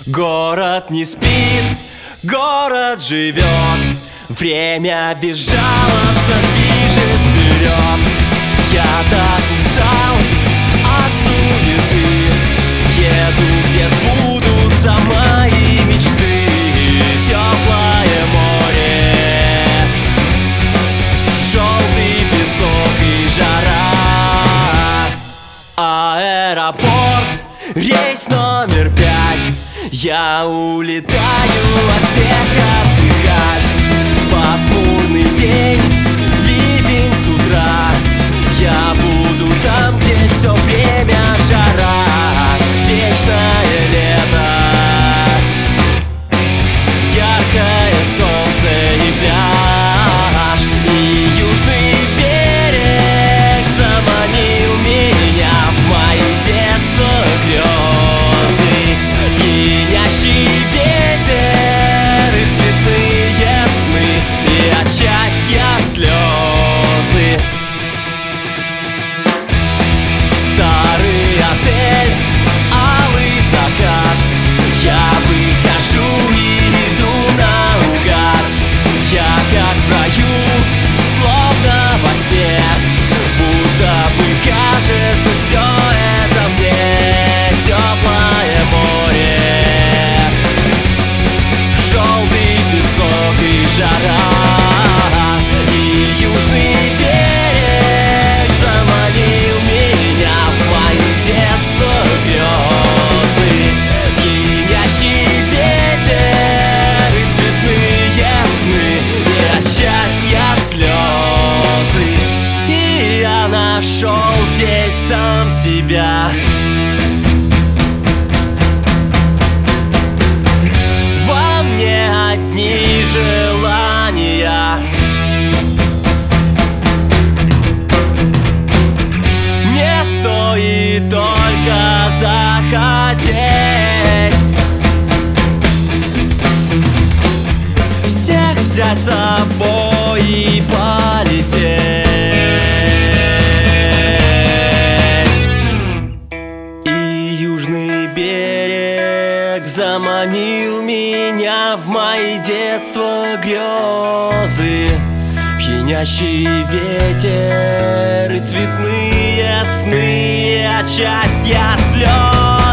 Город не спит, город живет, время безжалостно движет вперед. Я так устал от суеты, еду, где сбудутся мои мечты. Теплое море, желтый песок и жара. Аэропорт, рейс номер 5. Я улетаю от всех отдыхать. Пасмурный день, ливень с утра. Я буду там, где все время жара. Вечное лето, яркое солнце и пляж. И южный берег заманил меня в мои детства грезы. Пьянящий ветер и цветные сны, и от счастья слезы. Старый отель, алый закат. Я выхожу и иду наугад. Я как в раю, словно во сне, будто бы кажется все это мне. Теплое море, желтый песок и жара. И южный берег заманил меня в мои детства грезы. Пьянящий ветер и цветные сны, и от счастья слезы. И я нашел здесь сам себя. Во мне одни желания. Мне стоит только захотеть всех взять с собой и полететь. И южный берег заманил меня в мои детства грезы. Пьянящий ветер и цветные сны, от счастья слез.